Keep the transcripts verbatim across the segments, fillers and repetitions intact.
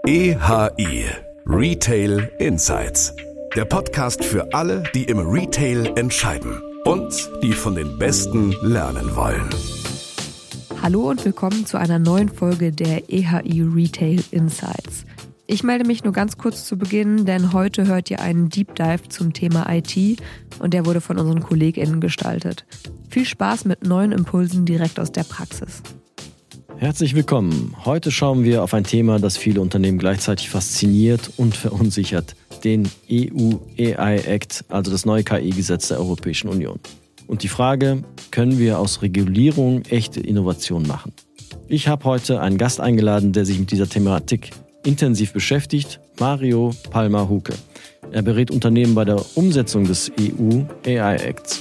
E H I Retail Insights. Der Podcast für alle, die im Retail entscheiden und die von den Besten lernen wollen. Hallo und willkommen zu einer neuen Folge der E H I Retail Insights. Ich melde mich nur ganz kurz zu Beginn, denn heute hört ihr einen Deep Dive zum Thema I T und der wurde von unseren KollegInnen gestaltet. Viel Spaß mit neuen Impulsen direkt aus der Praxis. Herzlich willkommen. Heute schauen wir auf ein Thema, das viele Unternehmen gleichzeitig fasziniert und verunsichert. Den E U A I Act, also das neue K I-Gesetz der Europäischen Union. Und die Frage, können wir aus Regulierung echte Innovation machen? Ich habe heute einen Gast eingeladen, der sich mit dieser Thematik intensiv beschäftigt, Mario Palmer-Huke. Er berät Unternehmen bei der Umsetzung des E U A I Acts.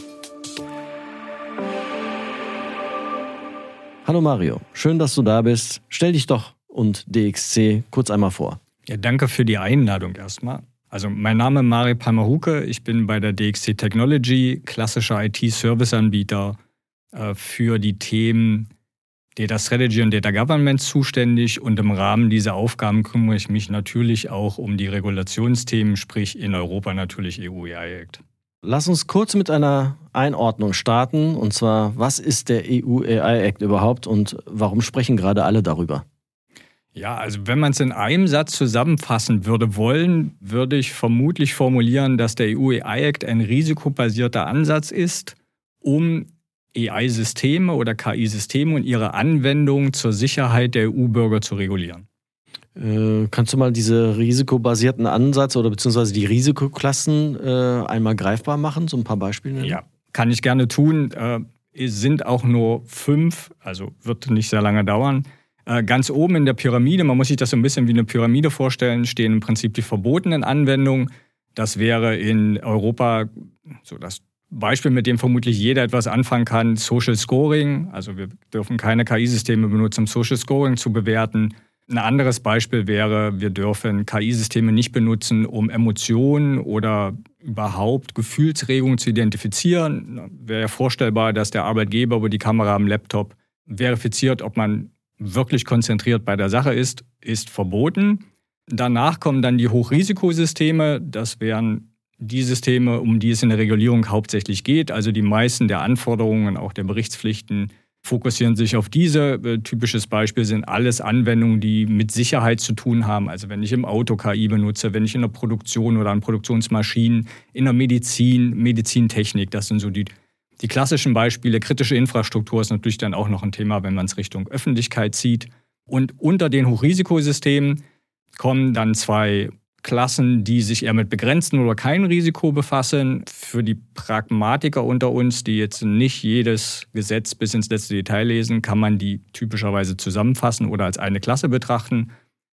Hallo Mario, schön, dass du da bist. Stell dich doch und D X C kurz einmal vor. Ja, danke für die Einladung erstmal. Also mein Name ist Mario Palmer-Huke, ich bin bei der D X C Technology, klassischer I T-Service-Anbieter äh, für die Themen Data Strategy und Data Governance zuständig und im Rahmen dieser Aufgaben kümmere ich mich natürlich auch um die Regulationsthemen, sprich in Europa natürlich E U A I Act. Lass uns kurz mit einer Einordnung starten, und zwar, was ist der E U A I Act überhaupt und warum sprechen gerade alle darüber? Ja, also wenn man es in einem Satz zusammenfassen würde wollen, würde ich vermutlich formulieren, dass der E U A I Act ein risikobasierter Ansatz ist, um A I-Systeme oder K I-Systeme und ihre Anwendung zur Sicherheit der E U-Bürger zu regulieren. Äh, kannst du mal diese risikobasierten Ansatz oder beziehungsweise die Risikoklassen äh, einmal greifbar machen, so ein paar Beispiele nennen? Ja, kann ich gerne tun. Äh, es sind auch nur fünf, also wird nicht sehr lange dauern. Äh, ganz oben in der Pyramide, man muss sich das so ein bisschen wie eine Pyramide vorstellen, stehen im Prinzip die verbotenen Anwendungen. Das wäre in Europa so das Beispiel, mit dem vermutlich jeder etwas anfangen kann, Social Scoring. Also wir dürfen keine K I-Systeme benutzen, um Social Scoring zu bewerten. Ein anderes Beispiel wäre, wir dürfen K I-Systeme nicht benutzen, um Emotionen oder überhaupt Gefühlsregungen zu identifizieren. Wäre ja vorstellbar, dass der Arbeitgeber über die Kamera am Laptop verifiziert, ob man wirklich konzentriert bei der Sache ist, ist verboten. Danach kommen dann die Hochrisikosysteme. Das wären die Systeme, um die es in der Regulierung hauptsächlich geht. Also die meisten der Anforderungen, auch der Berichtspflichten, fokussieren sich auf diese. Typisches Beispiel sind alles Anwendungen, die mit Sicherheit zu tun haben. Also wenn ich im Auto K I benutze, wenn ich in der Produktion oder an Produktionsmaschinen, in der Medizin, Medizintechnik, das sind so die, die klassischen Beispiele. Kritische Infrastruktur ist natürlich dann auch noch ein Thema, wenn man es Richtung Öffentlichkeit zieht. Und unter den Hochrisikosystemen kommen dann zwei Klassen, die sich eher mit begrenztem oder keinem Risiko befassen. Für die Pragmatiker unter uns, die jetzt nicht jedes Gesetz bis ins letzte Detail lesen, kann man die typischerweise zusammenfassen oder als eine Klasse betrachten.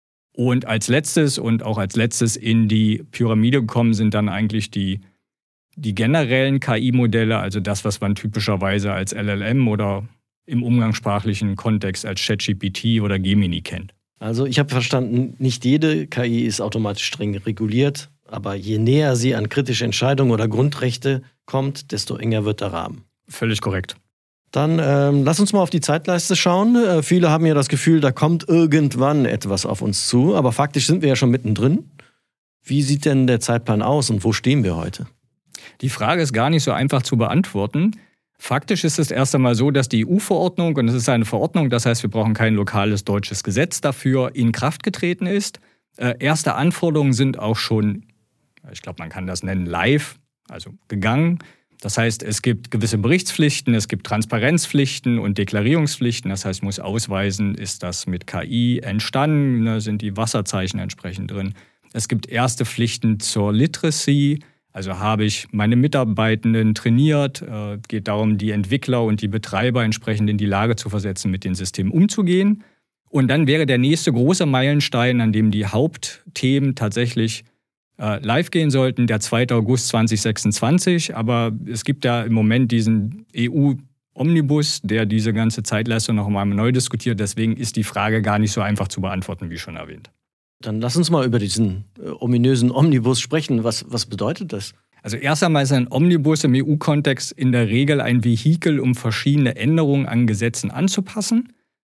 Und als letztes und auch als letztes in die Pyramide gekommen sind dann eigentlich die, die generellen K I-Modelle, also das, was man typischerweise als L L M oder im umgangssprachlichen Kontext als ChatGPT oder Gemini kennt. Also ich habe verstanden, nicht jede K I ist automatisch streng reguliert, aber je näher sie an kritische Entscheidungen oder Grundrechte kommt, desto enger wird der Rahmen. Völlig korrekt. Dann ähm, lass uns mal auf die Zeitleiste schauen. Äh, viele haben ja das Gefühl, da kommt irgendwann etwas auf uns zu, aber faktisch sind wir ja schon mittendrin. Wie sieht denn der Zeitplan aus und wo stehen wir heute? Die Frage ist gar nicht so einfach zu beantworten. Faktisch ist es erst einmal so, dass die E U-Verordnung, und es ist eine Verordnung, das heißt, wir brauchen kein lokales deutsches Gesetz dafür, in Kraft getreten ist. Äh, erste Anforderungen sind auch schon, ich glaube, man kann das nennen, live, also gegangen. Das heißt, es gibt gewisse Berichtspflichten, es gibt Transparenzpflichten und Deklarierungspflichten. Das heißt, muss ausweisen, ist das mit K I entstanden, ne, sind die Wasserzeichen entsprechend drin. Es gibt erste Pflichten zur Literacy. Also habe ich meine Mitarbeitenden trainiert, äh, geht darum, die Entwickler und die Betreiber entsprechend in die Lage zu versetzen, mit den Systemen umzugehen. Und dann wäre der nächste große Meilenstein, an dem die Hauptthemen tatsächlich äh, live gehen sollten, der zweiter August zweitausendsechsundzwanzig. Aber es gibt ja im Moment diesen E U-Omnibus, der diese ganze Zeitleiste noch einmal neu diskutiert. Deswegen ist die Frage gar nicht so einfach zu beantworten, wie schon erwähnt. Dann lass uns mal über diesen äh, ominösen Omnibus sprechen. Was, was bedeutet das? Also erst einmal ist ein Omnibus im E U-Kontext in der Regel ein Vehikel, um verschiedene Änderungen an Gesetzen anzupassen.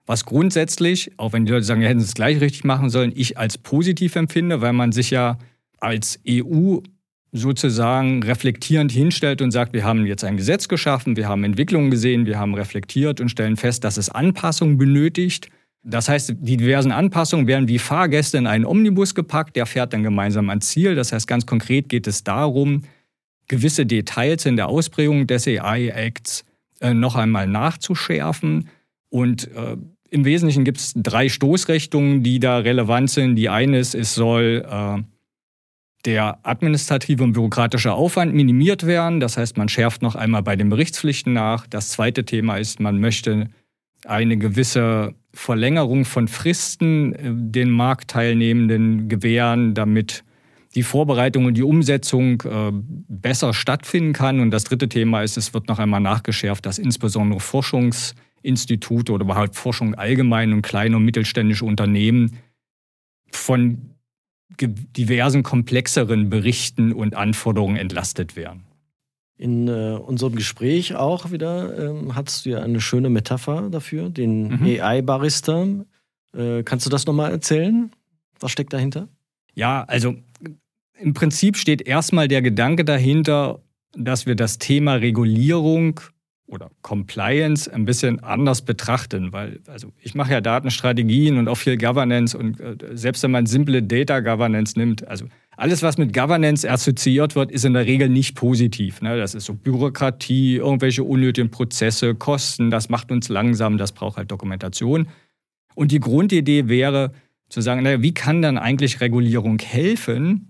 Was grundsätzlich, auch wenn die Leute sagen, wir hätten es gleich richtig machen sollen, ich als positiv empfinde, weil man sich ja als E U sozusagen reflektierend hinstellt und sagt, wir haben jetzt ein Gesetz geschaffen, wir haben Entwicklungen gesehen, wir haben reflektiert und stellen fest, dass es Anpassungen benötigt. Das heißt, die diversen Anpassungen werden wie Fahrgäste in einen Omnibus gepackt, der fährt dann gemeinsam ans Ziel. Das heißt, ganz konkret geht es darum, gewisse Details in der Ausprägung des A I-Acts äh, noch einmal nachzuschärfen. Und äh, im Wesentlichen gibt es drei Stoßrichtungen, die da relevant sind. Die eine ist, es soll äh, der administrative und bürokratische Aufwand minimiert werden. Das heißt, man schärft noch einmal bei den Berichtspflichten nach. Das zweite Thema ist, man möchte eine gewisse Verlängerung von Fristen äh, den Marktteilnehmenden gewähren, damit die Vorbereitung und die Umsetzung äh, besser stattfinden kann. Und das dritte Thema ist, es wird noch einmal nachgeschärft, dass insbesondere Forschungsinstitute oder überhaupt Forschung allgemein und kleine und mittelständische Unternehmen von diversen komplexeren Berichten und Anforderungen entlastet werden. In äh, unserem Gespräch auch wieder ähm, hattest du ja eine schöne Metapher dafür, den mhm. A I-Barista. Äh, kannst du das nochmal erzählen? Was steckt dahinter? Ja, also im Prinzip steht erstmal der Gedanke dahinter, dass wir das Thema Regulierung oder Compliance ein bisschen anders betrachten, weil also ich mache ja Datenstrategien und auch viel Governance und äh, selbst wenn man simple Data Governance nimmt, also alles, was mit Governance assoziiert wird, ist in der Regel nicht positiv. Ne? Das ist so Bürokratie, irgendwelche unnötigen Prozesse, Kosten, das macht uns langsam, das braucht halt Dokumentation. Und die Grundidee wäre zu sagen, naja, wie kann dann eigentlich Regulierung helfen,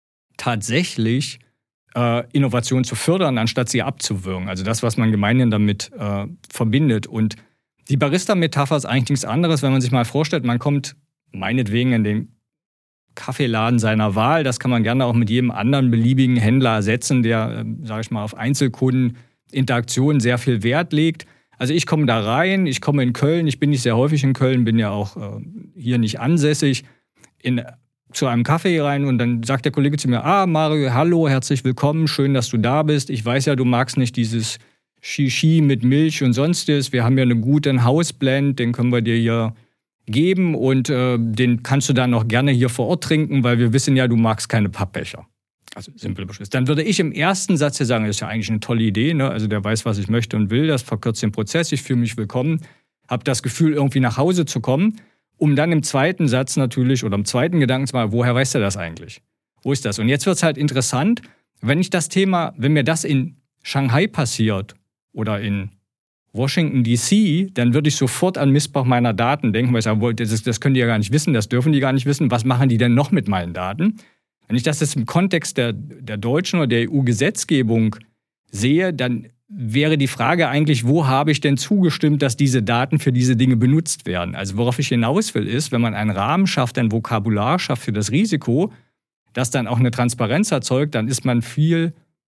tatsächlich äh, Innovation zu fördern, anstatt sie abzuwürgen. Also das, was man gemeinhin damit äh, verbindet. Und die Barista-Metapher ist eigentlich nichts anderes, wenn man sich mal vorstellt, man kommt meinetwegen in den Kaffeeladen seiner Wahl. Das kann man gerne auch mit jedem anderen beliebigen Händler ersetzen, der, äh, sage ich mal, auf Einzelkundeninteraktionen sehr viel Wert legt. Also ich komme da rein, ich komme in Köln, ich bin nicht sehr häufig in Köln, bin ja auch äh, hier nicht ansässig, in, zu einem Kaffee rein und dann sagt der Kollege zu mir, ah Mario, hallo, herzlich willkommen, schön, dass du da bist. Ich weiß ja, du magst nicht dieses Shishi mit Milch und sonstiges. Wir haben ja einen guten Hausblend, den können wir dir hier geben und äh, den kannst du dann noch gerne hier vor Ort trinken, weil wir wissen ja, du magst keine Pappbecher. Also simpel beschrieben. Dann würde ich im ersten Satz hier sagen, das ist ja eigentlich eine tolle Idee, ne? Also der weiß, was ich möchte und will, das verkürzt den Prozess, ich fühle mich willkommen, habe das Gefühl, irgendwie nach Hause zu kommen, um dann im zweiten Satz natürlich oder im zweiten Gedanken zu machen, woher weiß der das eigentlich? Wo ist das? Und jetzt wird es halt interessant, wenn ich das Thema, wenn mir das in Shanghai passiert oder in Washington D C, dann würde ich sofort an Missbrauch meiner Daten denken, weil ich sage, das, das können die ja gar nicht wissen, das dürfen die gar nicht wissen, was machen die denn noch mit meinen Daten? Wenn ich das jetzt im Kontext der, der deutschen oder der E U-Gesetzgebung sehe, dann wäre die Frage eigentlich, wo habe ich denn zugestimmt, dass diese Daten für diese Dinge benutzt werden? Also worauf ich hinaus will, ist, wenn man einen Rahmen schafft, ein Vokabular schafft für das Risiko, das dann auch eine Transparenz erzeugt, dann ist man viel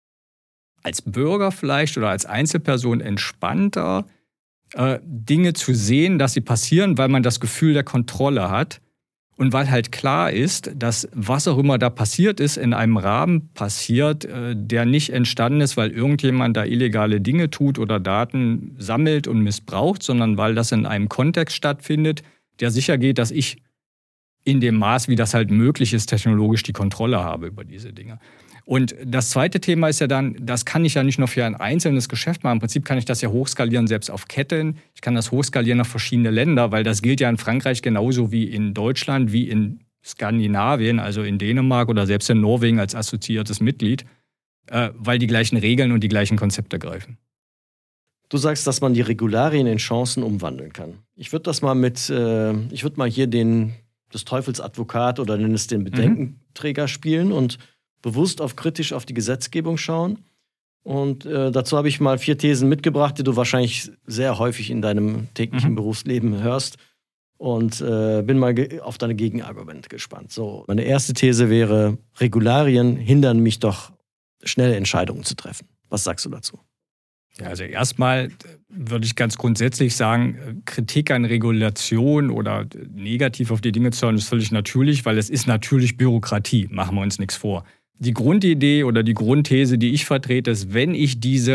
als Bürger vielleicht oder als Einzelperson entspannter, äh, Dinge zu sehen, dass sie passieren, weil man das Gefühl der Kontrolle hat. Und weil halt klar ist, dass was auch immer da passiert ist, in einem Rahmen passiert, der nicht entstanden ist, weil irgendjemand da illegale Dinge tut oder Daten sammelt und missbraucht, sondern weil das in einem Kontext stattfindet, der sicher geht, dass ich in dem Maß, wie das halt möglich ist, technologisch die Kontrolle habe über diese Dinge. Und das zweite Thema ist ja dann, das kann ich ja nicht nur für ein einzelnes Geschäft machen. Im Prinzip kann ich das ja hochskalieren, selbst auf Ketten. Ich kann das hochskalieren auf verschiedene Länder, weil das gilt ja in Frankreich genauso wie in Deutschland, wie in Skandinavien, also in Dänemark oder selbst in Norwegen als assoziiertes Mitglied, äh, weil die gleichen Regeln und die gleichen Konzepte greifen. Du sagst, dass man die Regularien in Chancen umwandeln kann. Ich würde das mal mit, äh, ich würde mal hier den, des Teufels Advokat oder nenn es den Bedenkenträger mhm. spielen und bewusst auf kritisch auf die Gesetzgebung schauen. Und äh, dazu habe ich mal vier Thesen mitgebracht, die du wahrscheinlich sehr häufig in deinem täglichen mhm. Berufsleben hörst. Und äh, bin mal ge- auf deine Gegenargumente gespannt. So, meine erste These wäre, Regularien hindern mich doch, schnelle Entscheidungen zu treffen. Was sagst du dazu? Ja, also erstmal würde ich ganz grundsätzlich sagen, Kritik an Regulation oder negativ auf die Dinge zu schauen, ist völlig natürlich, weil es ist natürlich Bürokratie, machen wir uns nichts vor. Die Grundidee oder die Grundthese, die ich vertrete, ist, wenn ich diese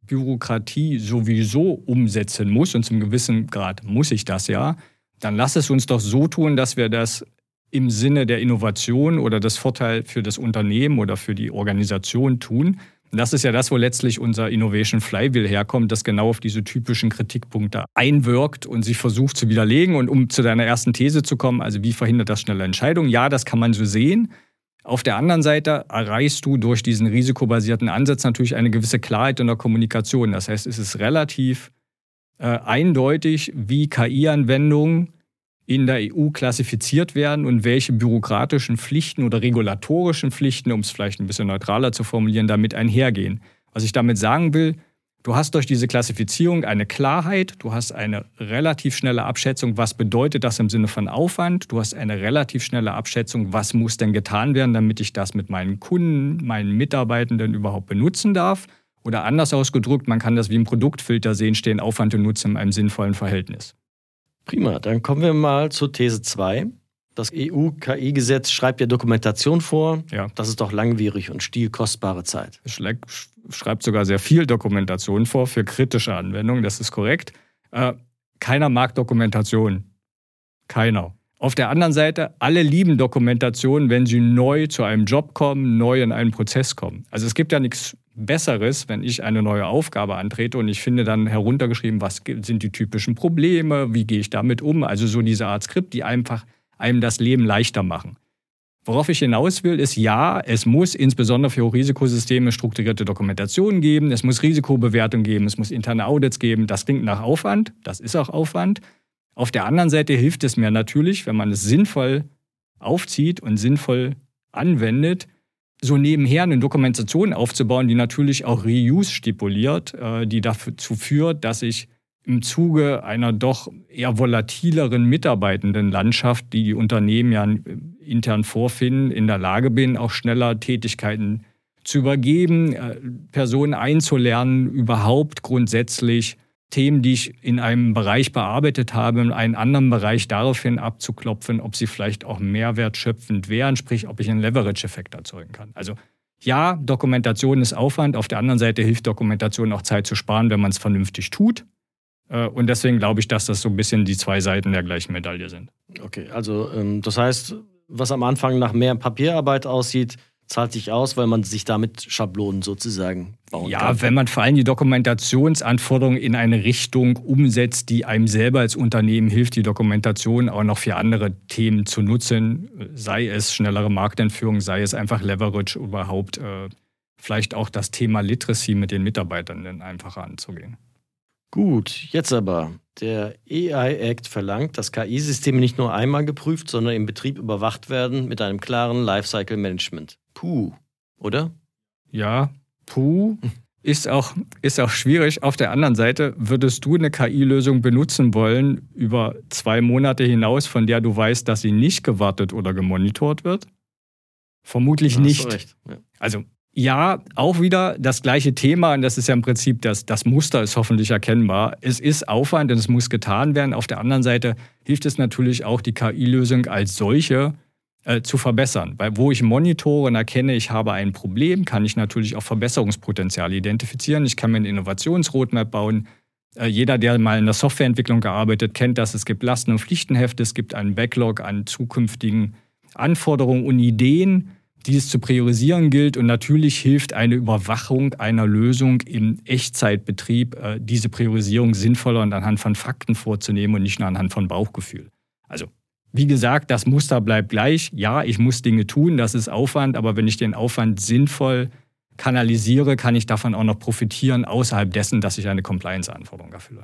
Bürokratie sowieso umsetzen muss, und zum gewissen Grad muss ich das ja, dann lass es uns doch so tun, dass wir das im Sinne der Innovation oder des Vorteils für das Unternehmen oder für die Organisation tun. Und das ist ja das, wo letztlich unser Innovation Flywheel herkommt, das genau auf diese typischen Kritikpunkte einwirkt und sich versucht zu widerlegen. Und um zu deiner ersten These zu kommen, also wie verhindert das schnelle Entscheidungen? Ja, das kann man so sehen. Auf der anderen Seite erreichst du durch diesen risikobasierten Ansatz natürlich eine gewisse Klarheit in der Kommunikation. Das heißt, es ist relativ äh, eindeutig, wie K I-Anwendungen in der E U klassifiziert werden und welche bürokratischen Pflichten oder regulatorischen Pflichten, um es vielleicht ein bisschen neutraler zu formulieren, damit einhergehen. Was ich damit sagen will, du hast durch diese Klassifizierung eine Klarheit, du hast eine relativ schnelle Abschätzung, was bedeutet das im Sinne von Aufwand, du hast eine relativ schnelle Abschätzung, was muss denn getan werden, damit ich das mit meinen Kunden, meinen Mitarbeitenden überhaupt benutzen darf. Oder anders ausgedrückt, man kann das wie ein Produktfilter sehen, stehen Aufwand und Nutzen in einem sinnvollen Verhältnis. Prima, dann kommen wir mal zur These zwei. Das E U-K I-Gesetz schreibt ja Dokumentation vor. Ja. Das ist doch langwierig und stiehlt kostbare Zeit. Es schreibt sogar sehr viel Dokumentation vor für kritische Anwendungen, das ist korrekt. Äh, keiner mag Dokumentation. Keiner. Auf der anderen Seite, alle lieben Dokumentation, wenn sie neu zu einem Job kommen, neu in einen Prozess kommen. Also es gibt ja nichts Besseres, wenn ich eine neue Aufgabe antrete und ich finde dann heruntergeschrieben, was sind die typischen Probleme, wie gehe ich damit um. Also so diese Art Skript, die einfach einem das Leben leichter machen. Worauf ich hinaus will, ist ja, es muss insbesondere für Hochrisikosysteme strukturierte Dokumentation geben, es muss Risikobewertung geben, es muss interne Audits geben. Das klingt nach Aufwand, das ist auch Aufwand. Auf der anderen Seite hilft es mir natürlich, wenn man es sinnvoll aufzieht und sinnvoll anwendet, so nebenher eine Dokumentation aufzubauen, die natürlich auch Reuse stipuliert, die dazu führt, dass ich im Zuge einer doch eher volatileren mitarbeitenden Landschaft, die die Unternehmen ja intern vorfinden, in der Lage bin, auch schneller Tätigkeiten zu übergeben, Personen einzulernen, überhaupt grundsätzlich Themen, die ich in einem Bereich bearbeitet habe, in einen anderen Bereich daraufhin abzuklopfen, ob sie vielleicht auch mehrwertschöpfend wären, sprich, ob ich einen Leverage-Effekt erzeugen kann. Also ja, Dokumentation ist Aufwand, auf der anderen Seite hilft Dokumentation auch Zeit zu sparen, wenn man es vernünftig tut. Und deswegen glaube ich, dass das so ein bisschen die zwei Seiten der gleichen Medaille sind. Okay, also das heißt, was am Anfang nach mehr Papierarbeit aussieht, zahlt sich aus, weil man sich damit Schablonen sozusagen bauen ja, kann. Ja, wenn man vor allem die Dokumentationsanforderungen in eine Richtung umsetzt, die einem selber als Unternehmen hilft, die Dokumentation auch noch für andere Themen zu nutzen, sei es schnellere Marktentführung, sei es einfach Leverage, überhaupt äh, vielleicht auch das Thema Literacy mit den Mitarbeitern einfacher anzugehen. Gut, jetzt aber. Der A I-Act verlangt, dass K I-Systeme nicht nur einmal geprüft, sondern im Betrieb überwacht werden mit einem klaren Lifecycle-Management. Puh, oder? Ja, puh. Ist auch, ist auch schwierig. Auf der anderen Seite, würdest du eine K I-Lösung benutzen wollen über zwei Monate hinaus, von der du weißt, dass sie nicht gewartet oder gemonitort wird? Vermutlich nicht. Hast du recht. Ja. Also ja, auch wieder das gleiche Thema, und das ist ja im Prinzip, das, das Muster ist hoffentlich erkennbar. Es ist Aufwand und es muss getan werden. Auf der anderen Seite hilft es natürlich auch, die K I-Lösung als solche äh, zu verbessern. Weil wo ich monitore und erkenne, ich habe ein Problem, kann ich natürlich auch Verbesserungspotenziale identifizieren. Ich kann mir eine Innovationsroadmap bauen. Äh, jeder, der mal in der Softwareentwicklung gearbeitet, kennt das. Es gibt Lasten- und Pflichtenhefte, es gibt einen Backlog an zukünftigen Anforderungen und Ideen, die es zu priorisieren gilt. Und natürlich hilft eine Überwachung einer Lösung im Echtzeitbetrieb, diese Priorisierung sinnvoller und anhand von Fakten vorzunehmen und nicht nur anhand von Bauchgefühl. Also, wie gesagt, das Muster bleibt gleich. Ja, ich muss Dinge tun, das ist Aufwand, aber wenn ich den Aufwand sinnvoll kanalisiere, kann ich davon auch noch profitieren, außerhalb dessen, dass ich eine Compliance-Anforderung erfülle.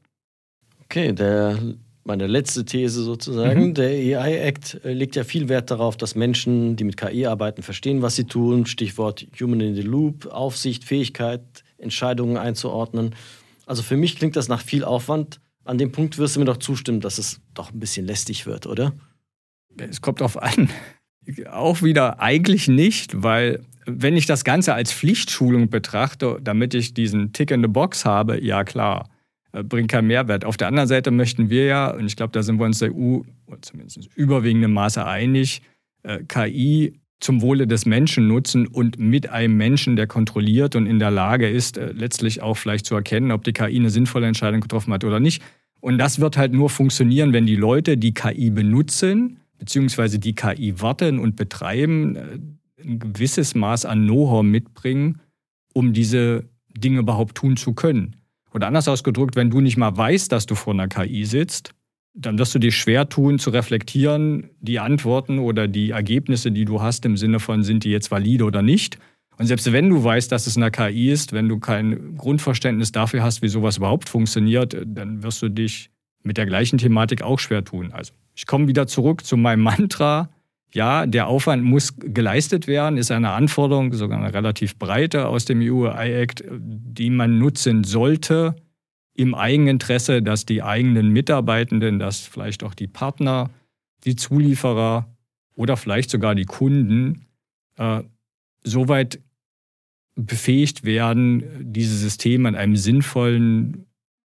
Okay, der... Meine letzte These sozusagen, mhm. der A I-Act legt ja viel Wert darauf, dass Menschen, die mit K I arbeiten, verstehen, was sie tun. Stichwort Human in the Loop, Aufsicht, Fähigkeit, Entscheidungen einzuordnen. Also für mich klingt das nach viel Aufwand. An dem Punkt wirst du mir doch zustimmen, dass es doch ein bisschen lästig wird, oder? Es kommt drauf an. Auch wieder eigentlich nicht, weil wenn ich das Ganze als Pflichtschulung betrachte, damit ich diesen Tick in the Box habe, ja klar, bringt keinen Mehrwert. Auf der anderen Seite möchten wir ja, und ich glaube, da sind wir uns der E U zumindest überwiegendem Maße einig, K I zum Wohle des Menschen nutzen und mit einem Menschen, der kontrolliert und in der Lage ist, letztlich auch vielleicht zu erkennen, ob die K I eine sinnvolle Entscheidung getroffen hat oder nicht. Und das wird halt nur funktionieren, wenn die Leute, die K I benutzen, beziehungsweise die K I warten und betreiben, ein gewisses Maß an Know-how mitbringen, um diese Dinge überhaupt tun zu können. Oder anders ausgedrückt, wenn du nicht mal weißt, dass du vor einer K I sitzt, dann wirst du dir schwer tun, zu reflektieren, die Antworten oder die Ergebnisse, die du hast, im Sinne von, sind die jetzt valide oder nicht. Und selbst wenn du weißt, dass es eine K I ist, wenn du kein Grundverständnis dafür hast, wie sowas überhaupt funktioniert, dann wirst du dich mit der gleichen Thematik auch schwer tun. Also ich komme wieder zurück zu meinem Mantra. Ja, der Aufwand muss geleistet werden, ist eine Anforderung, sogar eine relativ breite aus dem E U A I Act, die man nutzen sollte, im Eigeninteresse, dass die eigenen Mitarbeitenden, dass vielleicht auch die Partner, die Zulieferer oder vielleicht sogar die Kunden äh, soweit befähigt werden, diese Systeme in einem sinnvollen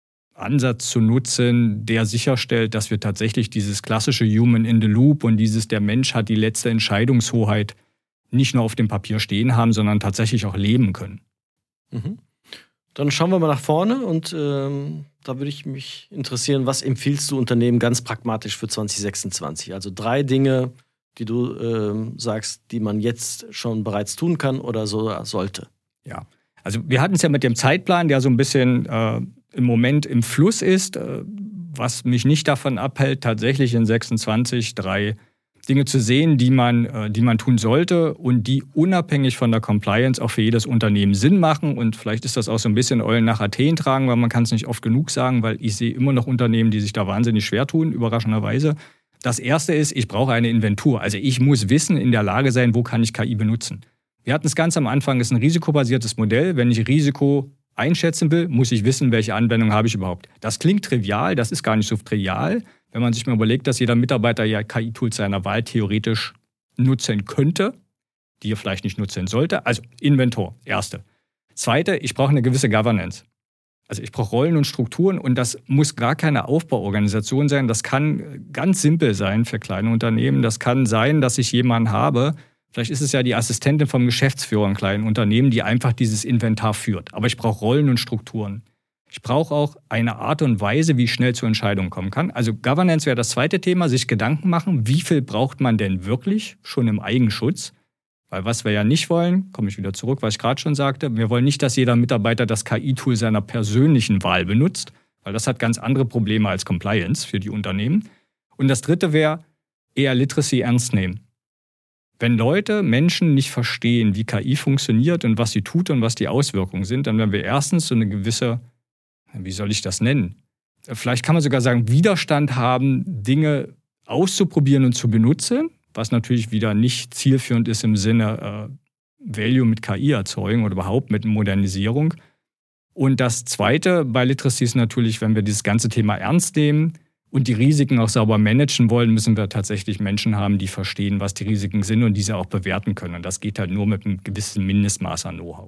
Ansatz zu nutzen, der sicherstellt, dass wir tatsächlich dieses klassische Human in the Loop und dieses der Mensch hat die letzte Entscheidungshoheit nicht nur auf dem Papier stehen haben, sondern tatsächlich auch leben können. Mhm. Dann schauen wir mal nach vorne und ähm, da würde ich mich interessieren, was empfiehlst du Unternehmen ganz pragmatisch für zwanzig sechsundzwanzig? Also drei Dinge, die du ähm, sagst, die man jetzt schon bereits tun kann oder so sollte. Ja, also wir hatten es ja mit dem Zeitplan, der so ein bisschen äh, im Moment im Fluss ist, äh, was mich nicht davon abhält, tatsächlich in sechsundzwanzig drei Dinge zu sehen, die man, äh, die man tun sollte und die unabhängig von der Compliance auch für jedes Unternehmen Sinn machen. Und vielleicht ist das auch so ein bisschen Eulen nach Athen tragen, weil man kann es nicht oft genug sagen, weil ich sehe immer noch Unternehmen, die sich da wahnsinnig schwer tun, überraschenderweise. Das erste ist, ich brauche eine Inventur. Also ich muss wissen, in der Lage sein, wo kann ich K I benutzen. Wir hatten es ganz am Anfang, es ist ein risikobasiertes Modell. Wenn ich Risiko einschätzen will, muss ich wissen, welche Anwendung habe ich überhaupt. Das klingt trivial, das ist gar nicht so trivial. Wenn man sich mal überlegt, dass jeder Mitarbeiter ja K I-Tools seiner Wahl theoretisch nutzen könnte, die er vielleicht nicht nutzen sollte. Also Inventor, erste. Zweite, ich brauche eine gewisse Governance. Also ich brauche Rollen und Strukturen und das muss gar keine Aufbauorganisation sein. Das kann ganz simpel sein für kleine Unternehmen. Das kann sein, dass ich jemanden habe, vielleicht ist es ja die Assistentin vom Geschäftsführer in kleinen Unternehmen, die einfach dieses Inventar führt. Aber ich brauche Rollen und Strukturen. Ich brauche auch eine Art und Weise, wie ich schnell zu Entscheidungen kommen kann. Also Governance wäre das zweite Thema, sich Gedanken machen, wie viel braucht man denn wirklich schon im Eigenschutz? Weil was wir ja nicht wollen, komme ich wieder zurück, was ich gerade schon sagte, wir wollen nicht, dass jeder Mitarbeiter das K I-Tool seiner persönlichen Wahl benutzt, weil das hat ganz andere Probleme als Compliance für die Unternehmen. Und das dritte wäre eher Literacy ernst nehmen. Wenn Leute, Menschen nicht verstehen, wie K I funktioniert und was sie tut und was die Auswirkungen sind, dann werden wir erstens so eine gewisse, wie soll ich das nennen? Vielleicht kann man sogar sagen, Widerstand haben, Dinge auszuprobieren und zu benutzen, was natürlich wieder nicht zielführend ist im Sinne äh, Value mit K I erzeugen oder überhaupt mit Modernisierung. Und das Zweite bei Literacy ist natürlich, wenn wir dieses ganze Thema ernst nehmen und die Risiken auch sauber managen wollen, müssen wir tatsächlich Menschen haben, die verstehen, was die Risiken sind und diese auch bewerten können. Und das geht halt nur mit einem gewissen Mindestmaß an Know-how.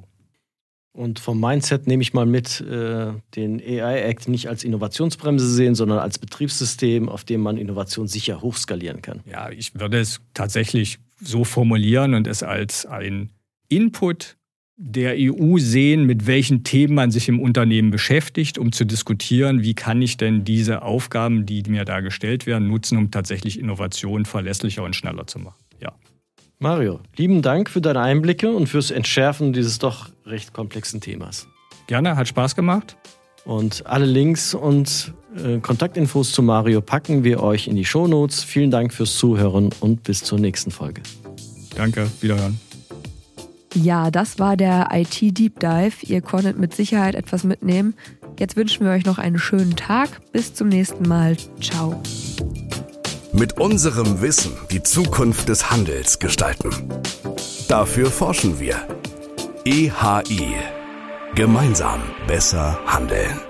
Und vom Mindset nehme ich mal mit, äh, den A I Act nicht als Innovationsbremse sehen, sondern als Betriebssystem, auf dem man Innovation sicher hochskalieren kann. Ja, ich würde es tatsächlich so formulieren und es als ein Input der E U sehen, mit welchen Themen man sich im Unternehmen beschäftigt, um zu diskutieren, wie kann ich denn diese Aufgaben, die mir da gestellt werden, nutzen, um tatsächlich Innovation verlässlicher und schneller zu machen. Ja. Mario, lieben Dank für deine Einblicke und fürs Entschärfen dieses doch recht komplexen Themas. Gerne, hat Spaß gemacht. Und alle Links und äh, Kontaktinfos zu Mario packen wir euch in die Shownotes. Vielen Dank fürs Zuhören und bis zur nächsten Folge. Danke, wiederhören. Ja, das war der I T Deep Dive. Ihr konntet mit Sicherheit etwas mitnehmen. Jetzt wünschen wir euch noch einen schönen Tag. Bis zum nächsten Mal. Ciao. Mit unserem Wissen die Zukunft des Handels gestalten. Dafür forschen wir. E H I. Gemeinsam besser handeln.